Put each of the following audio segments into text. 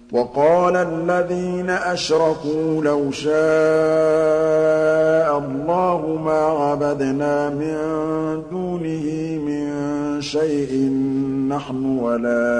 وَقَالَ الَّذِينَ أَشْرَكُوا لَوْ شَاءَ اللَّهُ مَا عَبَدْنَا مِن دُونِهِ مِن شَيْءٍ نَّحْنُ وَلَا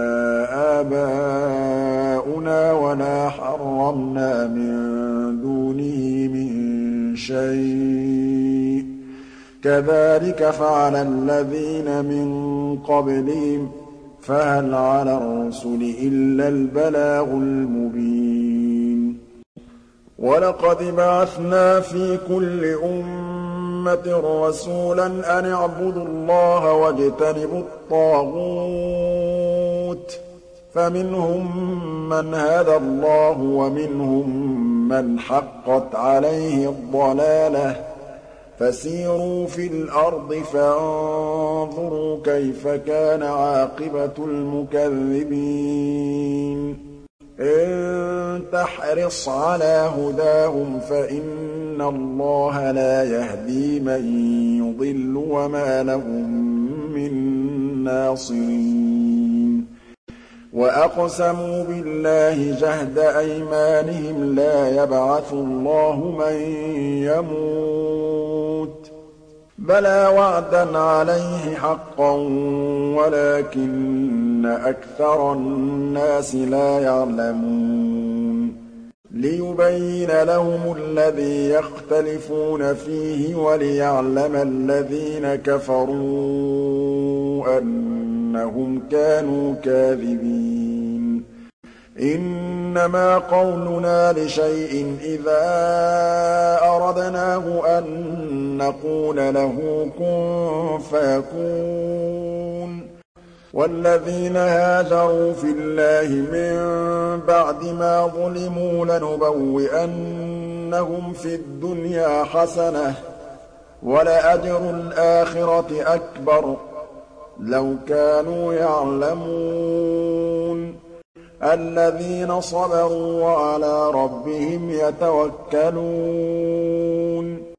آبَاؤُنَا وَلَا حَرَّمْنَا مِن دُونِهِ مِن شَيْءٍ ۚ كَذَٰلِكَ فَعَلَ الَّذِينَ مِن قَبْلِهِمْ ۚ فَهَلْ عَلَى الرَّسُولِ إِلَّا الْبَلَاغُ الْمُبِينُ وَلَقَدْ بَعَثْنَا فِي كُلِّ أُمَّةٍ رَّسُولًا أَنِ اعْبُدُوا اللَّهَ وَاجْتَنِبُوا الطَّاغُوتَ ۖ فَمِنْهُم مَّنْ هَدَى اللَّهُ وَمِنْهُم مَّنْ حَقَّتْ عَلَيْهِ الضَّلَالَةُ ۚ فَسِيرُوا فِي الْأَرْضِ فَانظُرُوا كَيْفَ كَانَ عَاقِبَةُ الْمُكَذِّبِينَ إِن تَحْرِصْ عَلَىٰ هُدَاهُمْ فَإِنَّ اللَّهَ لَا يَهْدِي مَن يُضِلُّ وَمَا لَهُم مِّن نَّاصِرِينَ وَأَقْسَمُوا بِاللَّهِ جَهْدَ أَيْمَانِهِمْ لَا يَبْعَثُ اللَّهُ مَن يَمُوتُ ۚ بَلَىٰ وَعْدًا عَلَيْهِ حَقًّا وَلَٰكِنَّ أَكْثَرَ النَّاسِ لَا يَعْلَمُونَ لِيُبَيِّنَ لَهُمُ الَّذِي يَخْتَلِفُونَ فِيهِ وَلِيَعْلَمَ الَّذِينَ كَفَرُوا أَنَّهُمْ كَانُوا كَاذِبِينَ إِنَّمَا قَوْلُنَا لِشَيْءٍ إِذَا أَرَدْنَاهُ أَن نَّقُولَ لَهُ كُن فَيَكُونُ وَالَّذِينَ هَاجَرُوا فِي اللَّهِ مِن بَعْدِ مَا ظُلِمُوا لَنُبَوِّئَنَّهُمْ فِي الدُّنْيَا حَسَنَةً ۖ وَلَأَجْرُ الْآخِرَةِ أَكْبَرُ ۚ لَوْ كَانُوا يَعْلَمُونَ الَّذِينَ صَبَرُوا وَعَلَىٰ رَبِّهِمْ يَتَوَكَّلُونَ